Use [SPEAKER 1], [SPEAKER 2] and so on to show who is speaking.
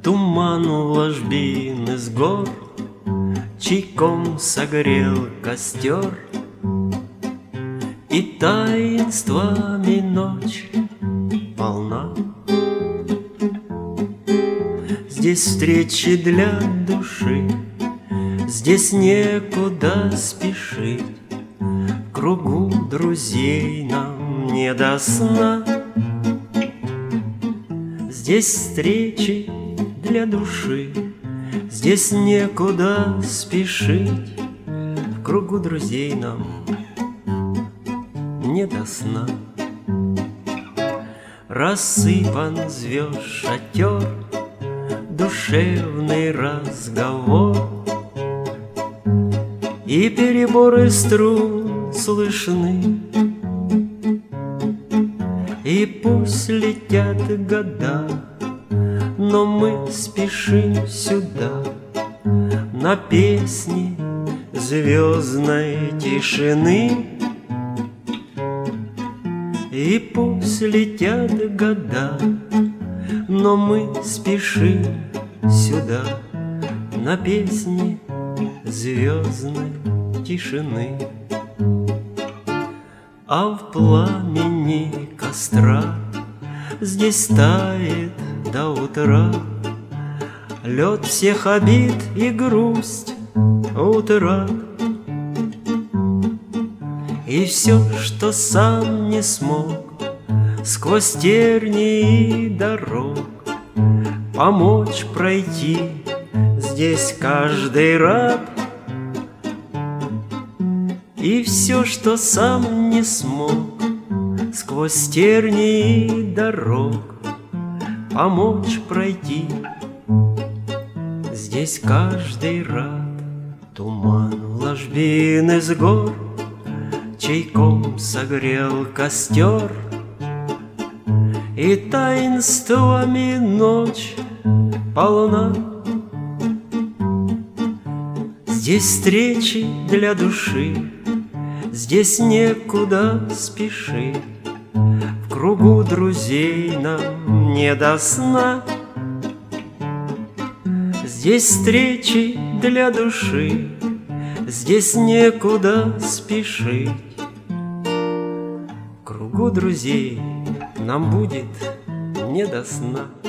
[SPEAKER 1] Туман ложбин из гор чайком согрел костер, и таинствами ночь полна. Здесь встречи для души, здесь некуда спешить, в кругу друзей нам не до сна. Здесь встречи для души, здесь некуда спешить, в кругу друзей нам не до сна. Рассыпан звезд шатер, душевный разговор, и переборы струн слышны. И пусть летят года, но мы спешим сюда на песни звездной тишины. И пусть летят года, но мы спешим сюда на песни звездной тишины. А в пламени костра здесь тает до утра лед всех обид и грусть утра. И все, что сам не смог сквозь тернии дорог помочь пройти, здесь каждый раб. И все, что сам не смог сквозь тернии дорог помочь пройти, здесь каждый рад. Туман ложбин из гор чайком согрел костер, и таинствами ночь полна. Здесь встречи для души, здесь некуда спешить, в кругу друзей нам не до сна. Здесь встречи для души, здесь некуда спешить, в кругу друзей нам будет не до сна.